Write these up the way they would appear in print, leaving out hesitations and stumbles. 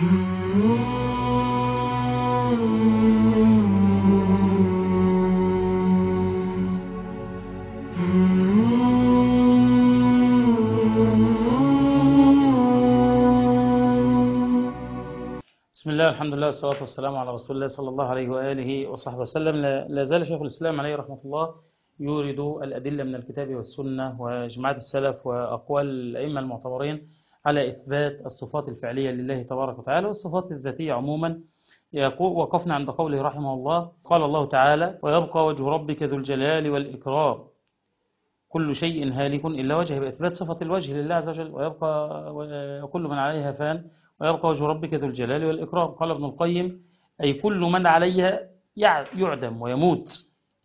بسم الله، الحمد لله، والصلاة والسلام على رسول الله صلى الله عليه وآله وصحبه وسلم. لا زال شيخ الإسلام عليه رحمة الله يورد الأدلة من الكتاب والسنة وإجماعات السلف وأقوال الأئمة المعتبرين على إثبات الصفات الفعلية لله تبارك وتعالى والصفات الذاتية عموما. وقفنا عند قوله رحمه الله: قال الله تعالى: ويبقى وجه ربك ذو الجلال والإكرام كل شيء هالك إلا وجهه، بإثبات صفة الوجه لله عز وجل. ويبقى كل من عليها فان ويبقى وجه ربك ذو الجلال والإكرام. قال ابن القيم: أي كل من عليها يعدم ويموت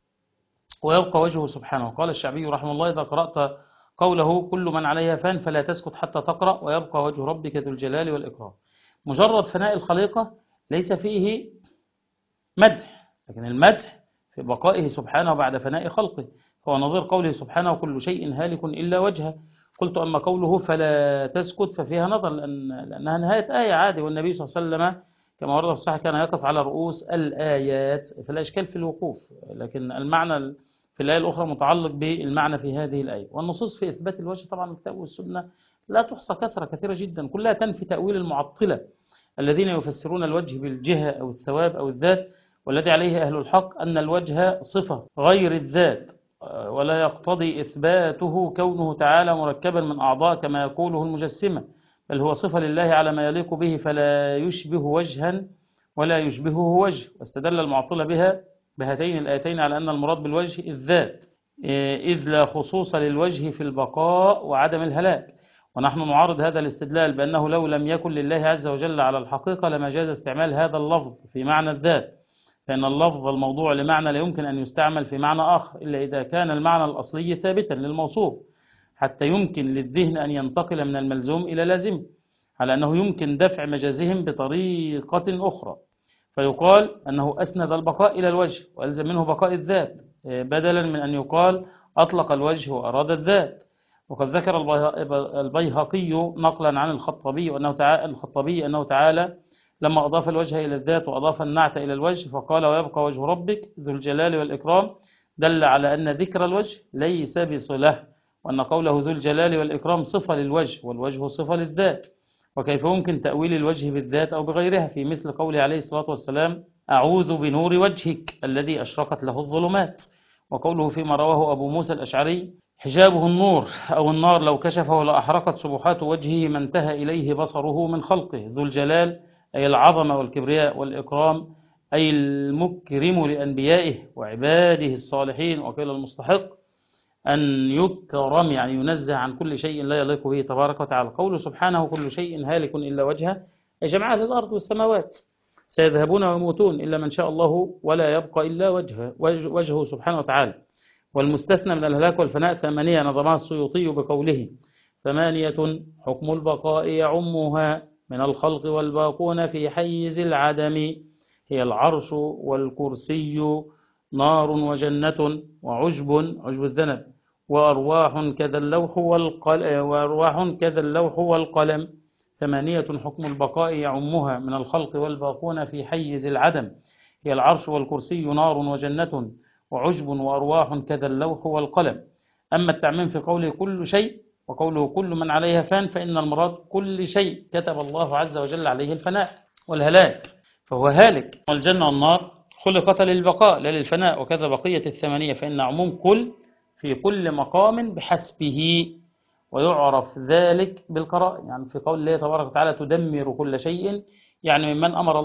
ويبقى وجهه سبحانه. قال الشعبي رحمه الله: إذا قرأت قوله كل من عليها فان فلا تسكت حتى تقرأ ويبقى وجه ربك ذو الجلال والإكرام. مجرد فناء الخليقة ليس فيه مدح، لكن المدح في بقائه سبحانه بعد فناء خلقه، هو نظير قوله سبحانه: كل شيء هالك إلا وجهه. قلت: أما قوله فلا تسكت ففيها نظر، لأنها نهاية آية عادي، والنبي صلى الله عليه وسلم كما ورد في الصحيح كان يقف على رؤوس الآيات، فلا إشكال في الوقوف، لكن المعنى في الآية الأخرى متعلق بالمعنى في هذه الآية. والنصوص في إثبات الوجه طبعا الكتاب والسنة لا تحصى، كثيرة جدا، كلها تنفي تأويل المعطلة الذين يفسرون الوجه بالجهة أو الثواب أو الذات، والذي عليه أهل الحق أن الوجه صفة غير الذات، ولا يقتضي إثباته كونه تعالى مركبا من أعضاء كما يقوله المجسمة، بل هو صفة لله على ما يليق به، فلا يشبه وجها ولا يشبهه وجه. واستدل المعطلة بهاتين الآيتين على أن المراد بالوجه الذات، إذ لا خصوص للوجه في البقاء وعدم الهلاك. ونحن نعارض هذا الاستدلال بأنه لو لم يكن لله عز وجل على الحقيقة لما جاز استعمال هذا اللفظ في معنى الذات، فإن اللفظ الموضوع لمعنى لا يمكن أن يستعمل في معنى آخر إلا إذا كان المعنى الأصلي ثابتا للموصوف، حتى يمكن للذهن أن ينتقل من الملزوم إلى لازم، على أنه يمكن دفع مجازهم بطريقة أخرى، فيقال أنه أسند البقاء إلى الوجه وألزم منه بقاء الذات، بدلا من أن يقال أطلق الوجه وأراد الذات. وقد ذكر البيهقي نقلا عن الخطابي أنه تعالى لما أضاف الوجه إلى الذات وأضاف النعت إلى الوجه فقال: ويبقى وجه ربك ذو الجلال والإكرام، دل على أن ذكر الوجه ليس بصلة، وأن قوله ذو الجلال والإكرام صفة للوجه والوجه صفة للذات. وكيف يمكن تأويل الوجه بالذات أو بغيرها، في مثل قوله عليه الصلاة والسلام: أعوذ بنور وجهك الذي أشرقت له الظلمات. وقوله فيما رواه أبو موسى الأشعري: حجابه النور أو النار لو كشفه لأحرقت سبحات وجهه ما انتهى إليه بصره من خلقه. ذو الجلال أي العظمة والكبرياء، والإكرام أي المكرم لأنبيائه وعباده الصالحين، وقيل المستحق أن يكرم يعني ينزه عن كل شيء لا يليق به تبارك وتعالى. قوله سبحانه: كل شيء هالك إلا وجهه، أي جميع أهل الأرض والسماوات سيذهبون ويموتون إلا من شاء الله، ولا يبقى إلا وجهه سبحانه وتعالى. والمستثنى من الهلاك والفناء 8 نظمها السيوطي بقوله: 8 حكم البقاء يعمها من الخلق والباقون في حيز العدم، هي العرش والكرسي نار وجنة عجب الذنب وأرواح كذا اللوح والقلم. 8 حكم البقاء يعمها من الخلق والباقون في حيز العدم، هي العرش والكرسي نار وجنة وعجب وأرواح كذا اللوح والقلم. أما التعميم في قوله كل شيء وقوله كل من عليها فان، فإن المراد كل شيء كتب الله عز وجل عليه الفناء والهلاك فهو هالك، والجنة والنار خلقت للبقاء لا للفناء. وكذا بقية 8، فإن عموم كل في كل مقام بحسبه، ويعرف ذلك بالقراء. يعني في قول الله تبارك وتعالى: تدمر كل شيء، يعني مما أمر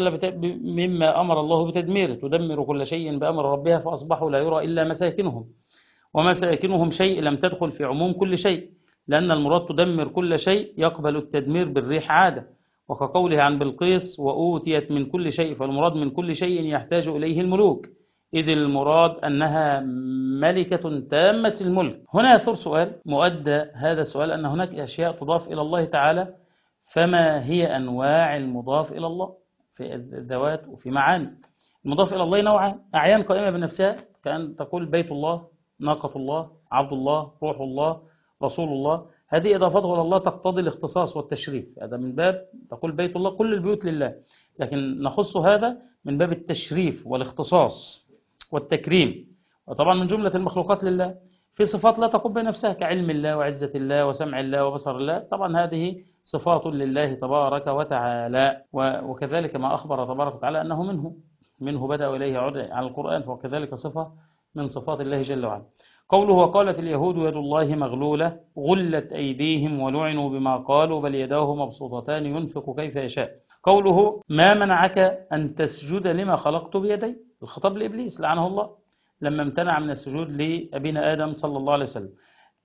الله بتدميره، تدمر كل شيء بأمر ربها فأصبحوا لا يرى إلا مساكنهم، ومساكنهم شيء لم تدخل في عموم كل شيء، لأن المراد تدمر كل شيء يقبل التدمير بالريح عادة. وكقوله عن بلقيس: وأوتيت من كل شيء، فالمراد من كل شيء يحتاج إليه الملوك، إذ المراد أنها ملكة تامة الملك. هنا يثور سؤال مؤدى هذا السؤال، أن هناك أشياء تضاف إلى الله تعالى، فما هي أنواع المضاف إلى الله في الذوات وفي معاني؟ المضاف إلى الله نوعان: أعيان قائمة بنفسها، كأن تقول بيت الله، ناقة الله، عبد الله، روح الله، رسول الله. هذه إضافته إلى الله تقتضي الاختصاص والتشريف. هذا من باب تقول بيت الله كل البيوت لله، لكن نخص هذا من باب التشريف والاختصاص والتكريم. وطبعا من جملة المخلوقات لله في صفات لا تقوم بنفسها كعلم الله وعزة الله وسمع الله وبصر الله، طبعا هذه صفات لله تبارك وتعالى. وكذلك ما أخبر تبارك وتعالى أنه منه بدأ وإليه يعود على القرآن، وكذلك صفة من صفات الله جل وعلا. قوله وقالت اليهود يد الله مغلولة غلت أيديهم ولعنوا بما قالوا بل يداه مبسوطتان ينفق كيف يشاء. قوله ما منعك أن تسجد لما خلقت بيدي، الخطاب لإبليس لعنه الله لما امتنع من السجود لأبينا آدم صلى الله عليه وسلم.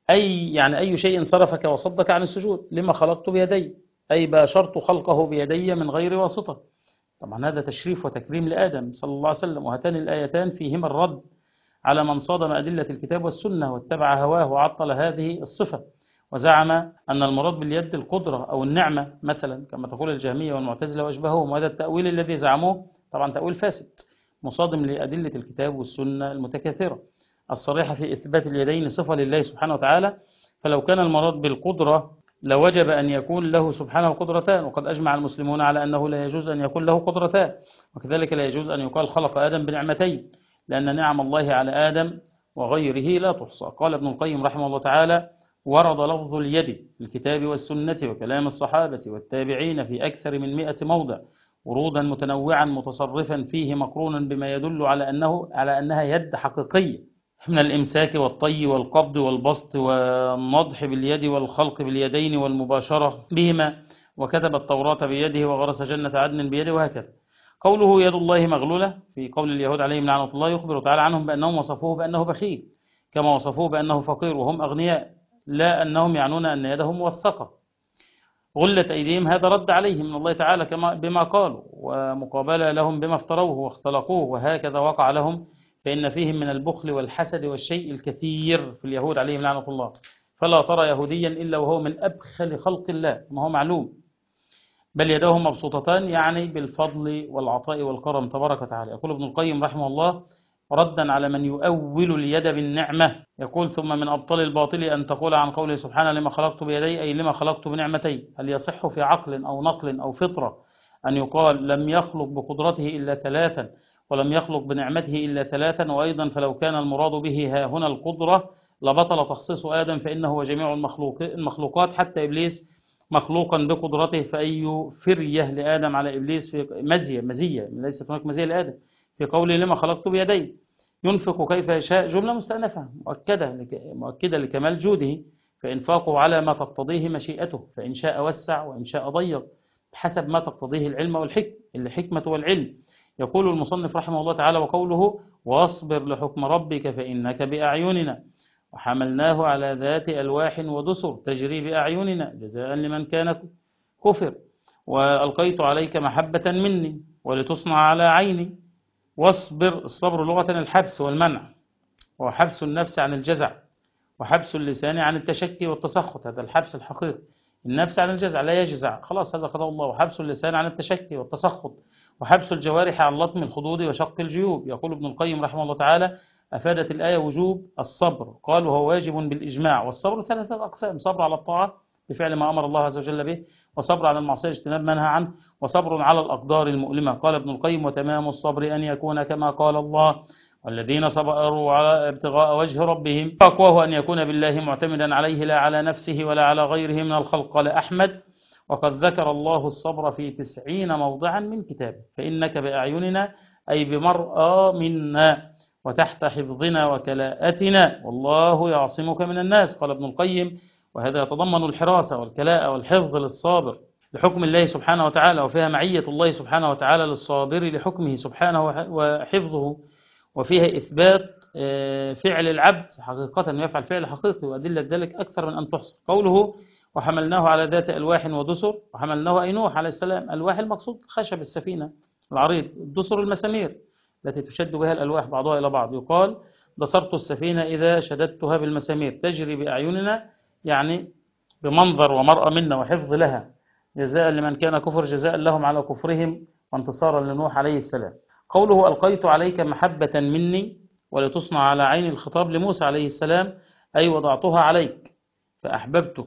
أي شيء صرفك وصدك عن السجود لما خلقت بيدي، أي باشرت خلقه بيدي من غير واسطة. طبعا هذا تشريف وتكريم لآدم صلى الله عليه وسلم. وهاتان الآيتان فيهما الرد على من صادم أدلة الكتاب والسنة واتبع هواه وعطل هذه الصفة وزعم أن المراد باليد القدرة أو النعمة مثلا كما تقول الجهمية والمعتزلة وأشبههم. وهذا التأويل الذي زعموه طبعا تأويل فاسد مصادم لأدلة الكتاب والسنة المتكاثرة الصريحة في إثبات اليدين صفة لله سبحانه وتعالى. فلو كان المراد بالقدرة لوجب أن يكون له سبحانه قدرتان، وقد أجمع المسلمون على أنه لا يجوز أن يكون له قدرتان. وكذلك لا يجوز أن يقال خلق آدم بنعمتين، لأن نعم الله على آدم وغيره لا تحصى. قال ابن القيم رحمه الله تعالى ورد لفظ اليد في الكتاب والسنة وكلام الصحابة والتابعين في أكثر من 100 موضع ورودا متنوعا متصرفا فيه مقرونا بما يدل على أنها يد حقيقية من الإمساك والطي والقبض والبسط والنضح باليد والخلق باليدين والمباشرة بهما، وكتب التوراة بيده وغرس جنة عدن بيده وهكذا. قوله يد الله مغلولة في قول اليهود عليهم لعنة الله يخبر تعالى عنهم بأنهم وصفوه بأنه بخيل كما وصفوه بأنه فقير وهم أغنياء، لا أنهم يعنون أن يدهم موثقة. غلت أيديهم هذا رد عليهم من الله تعالى كما بما قالوا ومقابلة لهم بما افتروه واختلقوه، وهكذا وقع لهم. فإن فيهم من البخل والحسد والشيء الكثير في اليهود عليهم لعنة الله. فلا ترى يهوديا إلا وهو من أبخل خلق الله ما هو معلوم. بل يداه مبسوطتان يعني بالفضل والعطاء والكرم تبارك وتعالى. يقول ابن القيم رحمه الله ردا على من يؤول اليد بالنعمة يقول ثم من أبطال الباطل أن تقول عن قوله سبحانه لما خلقت بيدي أي لما خلقت بنعمتي. هل يصح في عقل أو نقل أو فطرة أن يقال لم يخلق بقدرته إلا ثلاثا ولم يخلق بنعمته إلا ثلاثا؟ وأيضا فلو كان المراد به ها هنا القدرة لبطل تخصيص آدم فإنه وجميع المخلوقات حتى إبليس مخلوقا بقدرته، فأي فرية لآدم على إبليس في مزية ليست هناك مزية لآدم في قوله لما خلقت بيدي. ينفق كيف يشاء جملة مستأنفة مؤكدة لكمال جوده، فإنفاقه على ما تقتضيه مشيئته، فإن شاء وسع وإن شاء ضيق بحسب ما تقتضيه العلم الحكمة والعلم. يقول المصنف رحمه الله تعالى وقوله واصبر لحكم ربك فإنك بأعيننا وحملناه على ذات ألواح ودسر تجري بأعيننا جزاء لمن كان كفر وألقيت عليك محبة مني ولتصنع على عيني. واصبر الصبر لغة الحبس والمنع، وحبس النفس عن الجزع وحبس اللسان عن التشكي والتسخط، هذا الحبس الحقيقي. النفس عن الجزع لا يجزع خلاص هذا قضاء الله. وحبس اللسان عن التشكي والتسخط وحبس الجوارح عن لطم الخدود وشق الجيوب. يقول ابن القيم رحمه الله تعالى أفادت الآية وجوب الصبر، قال وهو واجب بالإجماع. والصبر ثلاثة أقسام: صبر على الطاعة بفعل ما أمر الله عز وجل به، وصبر على المعصية اجتناب ما نهى عنه، وصبر على الأقدار المؤلمة. قال ابن القيم وتمام الصبر أن يكون كما قال الله والذين صبروا على ابتغاء وجه ربهم، أقواه أن يكون بالله معتمدا عليه لا على نفسه ولا على غيره من الخلق. قال أحمد وقد ذكر الله الصبر في 90 موضعا من كتابه، فإنك بأعيننا أي بمرأى منا وتحت حفظنا وكلاءتنا والله يعصمك من الناس. قال ابن القيم وهذا يتضمن الحراسة والكلاء والحفظ للصابر لحكم الله سبحانه وتعالى، وفيها معية الله سبحانه وتعالى للصابر لحكمه سبحانه وحفظه، وفيها إثبات فعل العبد حقيقة يفعل فعل حقيقي، وأدلة ذلك أكثر من أن تحصى. قوله وحملناه على ذات ألواح ودسر، وحملناه أي نوح عليه السلام. ألواح المقصود خشب السفينة العريض، الدسر المسامير التي تشد بها الألواح بعضها إلى بعض. يقال دسرت السفينة إذا شددتها بالمسامير تجري بأعيننا، يعني بمنظر ومرأة منا وحفظ لها، جزاء لمن كان كفر جزاء لهم على كفرهم وانتصارا لنوح عليه السلام. قوله ألقيت عليك محبة مني ولتصنع على عين، الخطاب لموسى عليه السلام أي وضعتها عليك فأحببتك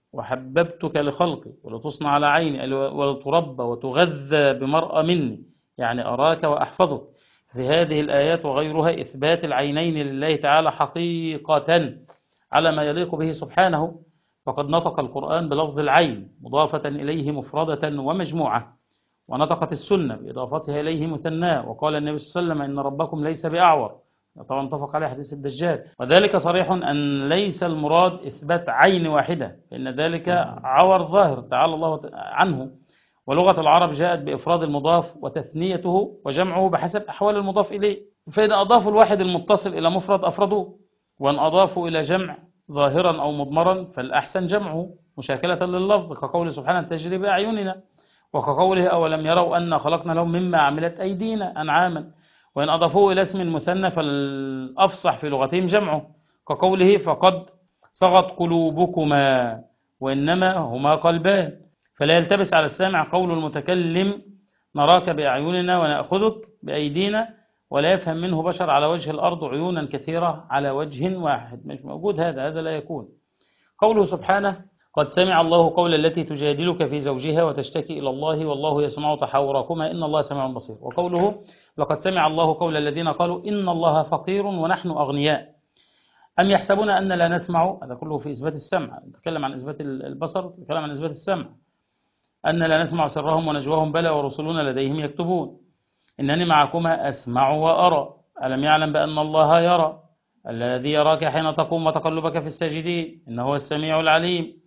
وحببتك لخلقي ولتصنع على عيني ولتربى وتغذى بمرأة مني، يعني أراك وأحفظك. في هذه الآيات وغيرها إثبات العينين لله تعالى حقيقة على ما يليق به سبحانه، فقد نطق القرآن بلفظ العين مضافة إليه مفردة ومجموعة، ونطقت السنة بإضافتها إليه مثناه، وقال النبي صلى الله عليه وسلم إن ربكم ليس بأعور، طبعا اتفق عليه حديث الدجال، وذلك صريح أن ليس المراد إثبات عين واحدة، فإن ذلك عور ظاهر تعالى الله عنه، ولغة العرب جاءت بإفراد المضاف وتثنيته وجمعه بحسب أحوال المضاف إليه، فإذا أضافوا الواحد المتصل إلى مفرد أفردوه، وأن أضافوا إلى جمع ظاهرا أو مضمرا فالأحسن جمعه مشاكلة لللفظ، كقول سبحانه تجري بأعيننا، وكقوله أولم يروا أن خلقنا لهم مما عملت أيدينا أنعاما، وإن أضافوه إلى اسم مثنى فالأفصح في لغتهم جمعه، كقوله فقد صغت قلوبكما وإنما هما قلبان، فلا يلتبس على السامع قول المتكلم نراك بأعيننا ونأخذك بأيدينا، ولا يفهم منه بشر على وجه الأرض عيونا كثيرة على وجه واحد، مش موجود، هذا لا يكون. قوله سبحانه قد سمع الله قول التي تجادلك في زوجها وتشتكي إلى الله والله يسمع تحاوركما إن الله سميع بصير. وقوله لقد سمع الله قول الذين قالوا إن الله فقير ونحن أغنياء أم يحسبون أن لا نسمع، هذا كله في إثبات السمع، نتكلم عن إثبات البصر، نتكلم عن إثبات السمع، أن لا نسمع سرهم ونجواهم بلى ورسلنا لديهم يكتبون، إنني معكما أسمع وأرى ألم يعلم بأن الله يرى الذي يراك حين تقوم وتقلبك في الساجدين إنه هو السميع العليم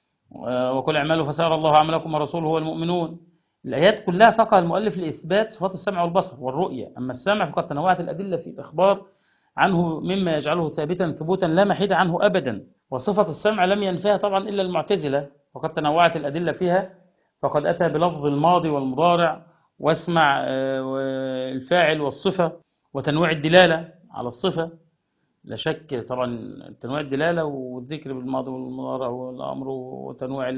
وكل اعملوا فسيرى الله عملكم ورسوله والمؤمنون. الآيات كلها ساقها المؤلف لإثبات صفات السمع والبصر والرؤية، أما السمع فقد تنوعت الأدلة في الإخبار عنه مما يجعله ثابتا ثبوتا لا محيد عنه أبدا، وصفة السمع لم ينفيها طبعا إلا المعتزلة، وقد تنوعت الأدلة فيها، فقد أتى بلفظ الماضي والمضارع واسمع الفاعل والصفة وتنويع الدلالة على الصفة، لا شك طبعا تنويع الدلالة والذكر بالماضي والمضارع والأمر وتنويع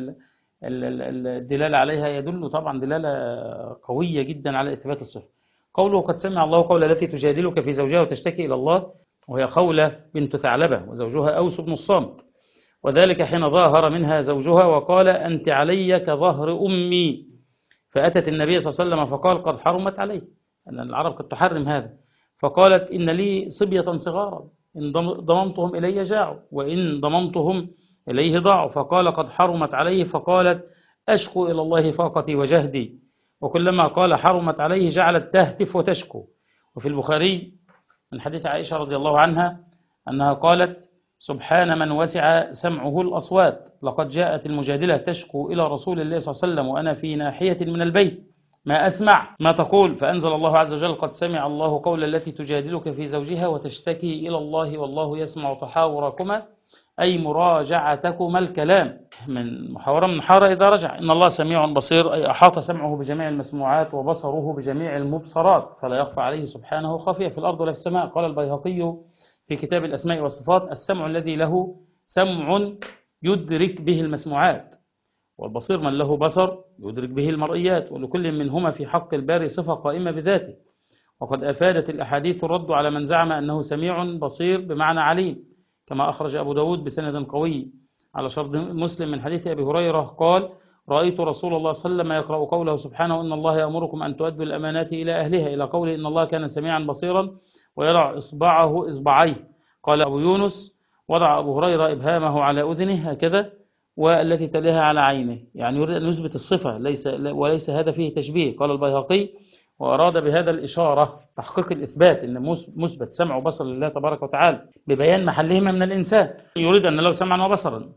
الدلالة عليها يدل طبعا دلالة قوية جدا على إثبات الصفة. قوله قد سمع الله قول التي تجادلك في زوجها وتشتكي إلى الله، وهي خولة بنت ثعلبة وزوجها أوس بن الصامت، وذلك حين ظاهر منها زوجها وقال أنت علي كظهر أمي، فأتت النبي صلى الله عليه وسلم فقال قد حرمت عليه، أن العرب قد تحرم هذا، فقالت إن لي صبية صغارا إن ضممتهم إلي جاعوا وإن ضممتهم إليه ضاعوا، فقال قد حرمت عليه، فقالت أشكو إلى الله فاقتي وجهدي، وكلما قال حرمت عليه جعلت تهتف وتشكو. وفي البخاري من حديث عائشة رضي الله عنها أنها قالت سبحان من وسع سمعه الأصوات، لقد جاءت المجادلة تشكو إلى رسول الله صلى الله عليه وسلم وأنا في ناحية من البيت ما أسمع ما تقول، فأنزل الله عز وجل قد سمع الله قول التي تجادلك في زوجها وتشتكي إلى الله والله يسمع تحاوركما، أي مراجعتكما الكلام، من محاورة من حارة إذا رجع، إن الله سميع بصير، أي أحاط سمعه بجميع المسموعات وبصره بجميع المبصرات، فلا يخفى عليه سبحانه خافية في الأرض ولا في السماء. قال البيهقي في كتاب الأسماء والصفات السمع الذي له سمع يدرك به المسموعات، والبصير من له بصر يدرك به المرئيات، ولكل منهما في حق الباري صفة قائمة بذاته. وقد أفادت الأحاديث الرد على من زعم أنه سميع بصير بمعنى عليم، كما أخرج أبو داود بسند قوي على شرط مسلم من حديث أبي هريرة قال رأيت رسول الله صلى الله عليه وسلم يقرأ قوله سبحانه إن الله يأمركم أن تؤدوا الأمانات إلى أهلها، إلى قوله إن الله كان سميعا بصيرا ويرى إصبعيه. قال أبو يونس وضع أبو هريرة إبهامه على أذنه هكذا والتي تليها على عينه، يعني يريد أن يثبت الصفة وليس هذا فيه تشبيه. قال البيهقي وأراد بهذا الإشارة تحقيق الإثبات أن مثبت سمع وبصر لله تبارك وتعالى ببيان محلهما من الإنسان، يريد أن له سمعا وبصرا،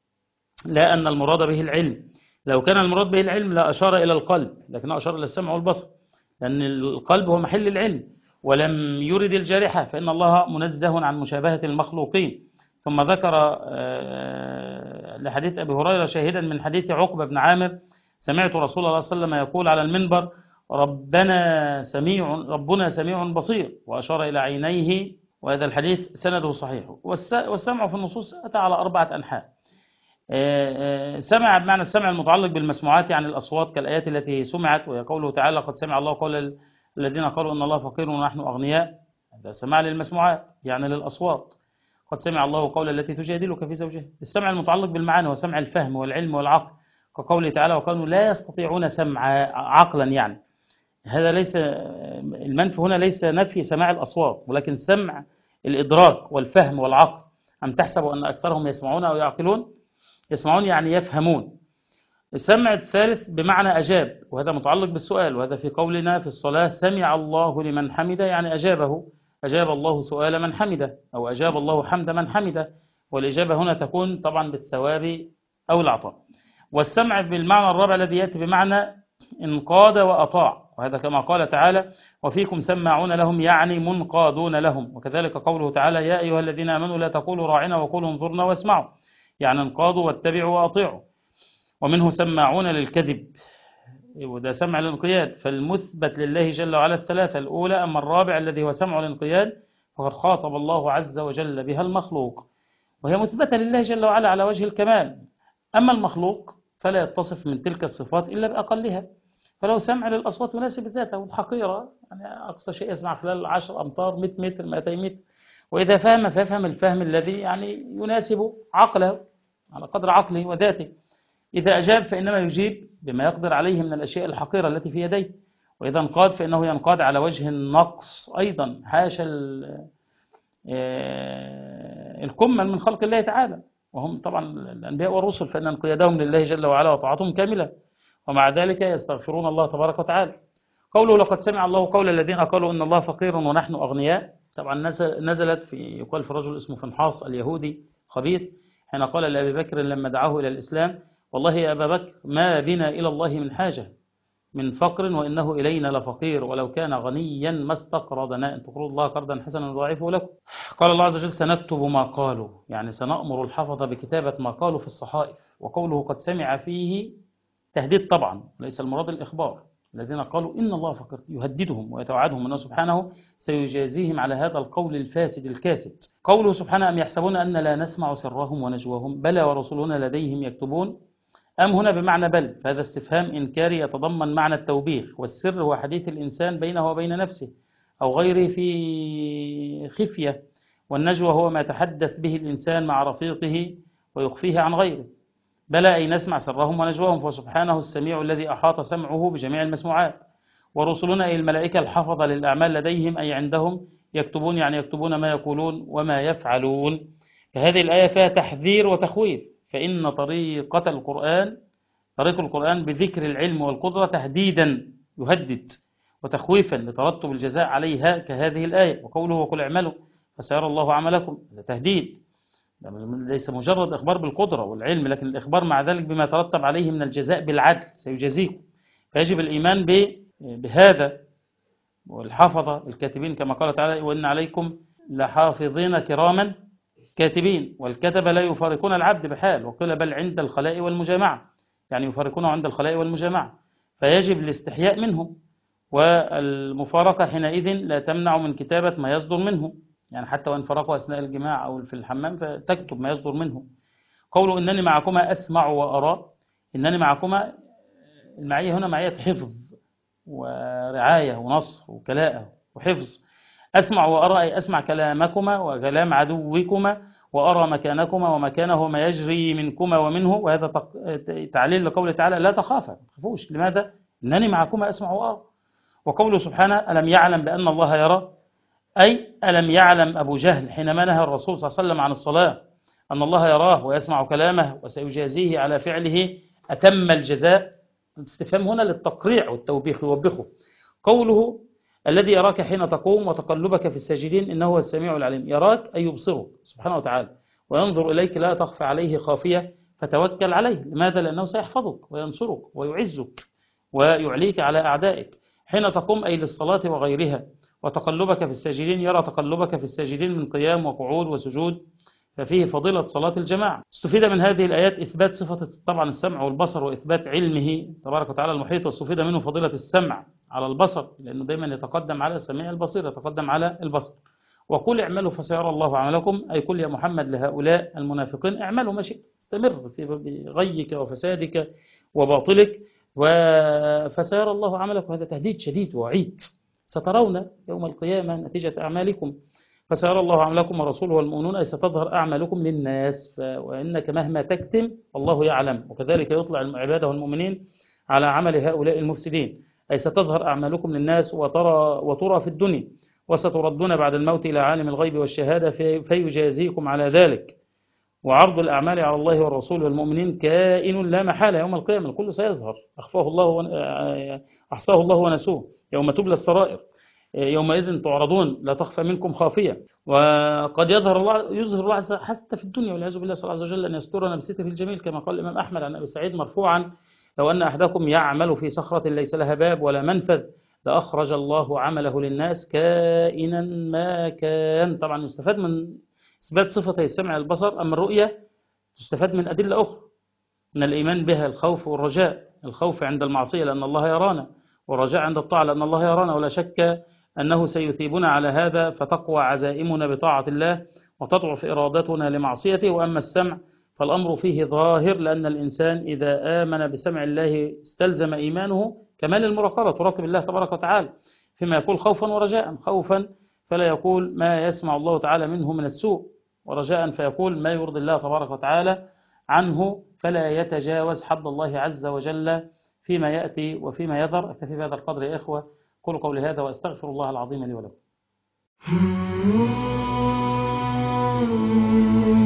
لا أن المراد به العلم، لو كان المراد به العلم لا أشار إلى القلب، لكنه أشار إلى السمع والبصر، لأن القلب هو محل العلم، ولم يرد الجارحة فإن الله منزه عن مشابهة المخلوقين. ثم ذكر لحديث أبي هريرة شاهدا من حديث عقبة بن عامر سمعت رسول الله صلى الله عليه وسلم يقول على المنبر ربنا سميع بصير، وأشار إلى عينيه، وهذا الحديث سنده صحيح. والسمع في النصوص أتى على 4 أنحاء، سمع بمعنى السمع المتعلق بالمسموعات يعني الأصوات كالآيات التي سمعت، وهي قوله تعالى قد سمع الله قول الذين قالوا إن الله فقير ونحن أغنياء، هذا سماع للمسموعات يعني للأصوات. قد سمع الله قول التي تجادلك في زوجها. السمع المتعلق بالمعاني وسمع الفهم والعلم والعقل، كقوله تعالى وكانوا لا يستطيعون سمع عقلا يعني. هذا ليس المنفي هنا، ليس نفي سماع الأصوات، ولكن سمع الإدراك والفهم والعقل. أم تحسب أن أكثرهم يسمعون أو يعقلون؟ يسمعون يعني يفهمون. السمع الثالث بمعنى أجاب، وهذا متعلق بالسؤال، وهذا في قولنا في الصلاة سمع الله لمن حمده، يعني أجابه، أجاب الله سؤال من حمده، أو أجاب الله حمد من حمده. والإجابة هنا تكون طبعا بالثواب أو العطاء. والسمع بالمعنى الرابع الذي يأتي بمعنى انقاد وأطاع، وهذا كما قال تعالى وفيكم سماعون لهم يعني منقادون لهم. وكذلك قوله تعالى يا أيها الذين آمنوا لا تقولوا راعنا وقولوا انظرنا واسمعوا، يعني انقادوا واتبعوا وأطيعوا. ومنه سماعون للكذب، وده سمع الانقياد. فالمثبت لله جل وعلا الثلاثة الأولى. أما الرابع الذي هو سمع الانقياد فقد خاطب الله عز وجل بها المخلوق، وهي مثبتة لله جل وعلا على وجه الكمال. أما المخلوق فلا يتصف من تلك الصفات إلا بأقلها. فلو سمع للأصوات يناسب ذاته الحقيرة، يعني أقصى شيء يسمع خلال 10 أمتار، 100 متر، 200 متر. وإذا فهم فيفهم الفهم الذي يعني يناسب عقله على قدر عقله وذاته. إذا أجاب فإنما يجيب بما يقدر عليه من الأشياء الحقيرة التي في يديه. وإذا انقاد فإنه ينقاد على وجه النقص أيضا، حاشا الكمل من خلق الله تعالى، وهم طبعا الأنبياء والرسل، فإن انقيادهم لله جل وعلا وطاعتهم كاملة، ومع ذلك يستغفرون الله تبارك وتعالى. قوله لقد سمع الله قول الذين قالوا إن الله فقير ونحن أغنياء، طبعا نزلت في يقال في رجل اسمه فنحاص اليهودي خبيث، حين قال لأبي بكر لما دعاه إلى الإسلام والله يا أبا بكر ما بنا إلى الله من حاجة من فقر وإنه إلينا لفقير ولو كان غنيا ما استقرضنا إن تقرضوا الله قرضا حسنا يضاعفه لكم. قال الله عز وجل سنكتب ما قالوا، يعني سنأمر الحفظة بكتابة ما قالوا في الصحائف. وقوله قد سمع فيه تهديد طبعا، ليس المراد الإخبار. الذين قالوا إن الله فقير يهددهم ويتوعدهم أنه سبحانه سيجازيهم على هذا القول الفاسد الكاسد. قوله سبحانه أم يحسبون أن لا نسمع سرهم ونجواهم بلى ورسلنا لديهم يكتبون. أم هنا بمعنى بل، فهذا استفهام إنكاري يتضمن معنى التوبيخ. والسر هو حديث الإنسان بينه وبين نفسه أو غيره في خفية، والنجوى هو ما يتحدث به الإنسان مع رفيقه ويخفيه عن غيره. بلى أي نسمع سرهم ونجواهم، فسبحانه السميع الذي أحاط سمعه بجميع المسموعات. ورسلنا أي الملائكة الحفظة للأعمال لديهم أي عندهم يكتبون، يعني يكتبون ما يقولون وما يفعلون. فهذه الآية فيها تحذير وتخويف، فإن طريق القرآن بذكر العلم والقدرة تهديدا يهدد وتخويفا لترتب الجزاء عليها كهذه الآية. وقوله وقل اعملوا فسيرى الله عملكم، هذا تهديد، ليس مجرد إخبار بالقدرة والعلم، لكن الإخبار مع ذلك بما يترتب عليه من الجزاء بالعدل سيجازيكم. فيجب الإيمان بهذا. والحفظة الكاتبين كما قال تعالى وإن عليكم لحافظين كراما كاتبين، والكتب لا يفارقون العبد بحال، وقيل بل عند الخلاء والمجامعة، يعني يفارقونه عند الخلاء والمجامعة، فيجب الاستحياء منهم. والمفارقة حينئذ لا تمنع من كتابة ما يصدر منه، يعني حتى وإن فرقوا أثناء الجماع أو في الحمام فتكتب ما يصدر منه. قولوا إنني معكما أسمع وأرى، إنني معكما المعية هنا معية حفظ ورعاية ونصر وكلاءة وحفظ. أسمع وأرى أي أسمع كلامكما وكلام عدوكما، وأرى مكانكما ومكانه ما يجري منكما ومنه. وهذا تعليل لقوله تعالى لا تخافا، ما تخافوش. لماذا؟ إنني معكما أسمع وأرى. وقوله سبحانه ألم يعلم بأن الله يرى، أي ألم يعلم أبو جهل حينما نهى الرسول صلى الله عليه وسلم عن الصلاة أن الله يراه ويسمع كلامه وسيجازيه على فعله أتم الجزاء. الاستفهام هنا للتقريع والتوبيخ، يوبخه. قوله الذي يراك حين تقوم وتقلبك في الساجدين إنه هو السميع العليم، يراك أي يبصرك سبحانه وتعالى وينظر إليك لا تخفى عليه خافية، فتوكل عليه. لماذا؟ لأنه سيحفظك وينصرك ويعزك ويعليك على أعدائك. حين تقوم أي للصلاة وغيرها، وتقلبك في الساجدين يرى تقلبك في الساجدين من قيام وقعود وسجود، ففيه فضيلة صلاة الجماعة. استفيد من هذه الآيات إثبات صفة طبعا السمع والبصر وإثبات علمه تبارك وتعالى المحيط، واستفيد منه فضيلة السمع على البصر، لأنه دايما يتقدم على السميع البصير، يتقدم على البصر. وقل اعملوا فسيرى الله عملكم، أي قل يا محمد لهؤلاء المنافقين اعملوا ما شئت، استمر في غيك وفسادك وباطلك فسيرى الله عملكم. هذا تهديد شديد ووعيد، سترون يوم القيامة نتيجة أعمالكم. فسيرى الله عملكم ورسوله والمؤمنون، أي ستظهر أعمالكم للناس، وإنك مهما تكتم الله يعلم، وكذلك يطلع العباد والمؤمنين على عمل هؤلاء المفسدين، أي ستظهر أعمالكم للناس وترى في الدنيا، وستردون بعد الموت إلى عالم الغيب والشهادة فيجازيكم على ذلك. وعرض الأعمال على الله والرسول والمؤمنين كائن لا محالة يوم القيامة، الكل سيظهر، أحصاه الله ونسوه، يوم تبلى السرائر، يومئذ تعرضون لا تخفى منكم خافية. وقد يظهر الله حتى في الدنيا، والعياذ بالله، صلى الله عز وجل أن يسترنا بستره الجميل، كما قال الإمام أحمد عن أبي سعيد مرفوعا: لو أن أحدكم يعمل في صخرة ليس لها باب ولا منفذ لأخرج الله عمله للناس كائنا ما كان. طبعا يستفاد من إثبات صفتي السمع والبصر، أما الرؤية تستفاد من أدلة أخرى من الإيمان بها: الخوف والرجاء، الخوف عند المعصية لأن الله يرانا، والرجاء عند الطاعة لأن الله يرانا، ولا شك أنه سيثيبنا على هذا، فتقوى عزائمنا بطاعة الله وتضعف إرادتنا لمعصيته. وأما السمع فالأمر فيه ظاهر، لأن الإنسان إذا آمن بسمع الله استلزم إيمانه كمال المراقبة، تراقب الله تبارك وتعالى فيما يقول خوفا ورجاء: خوفا فلا يقول ما يسمع الله تعالى منه من السوء، ورجاء فيقول ما يرضي الله تبارك وتعالى عنه، فلا يتجاوز حد الله عز وجل فيما يأتي وفيما يذر. أكتفي بهذا القدر يا إخوة، قولوا قولي هذا وأستغفر الله العظيم لي ولكم.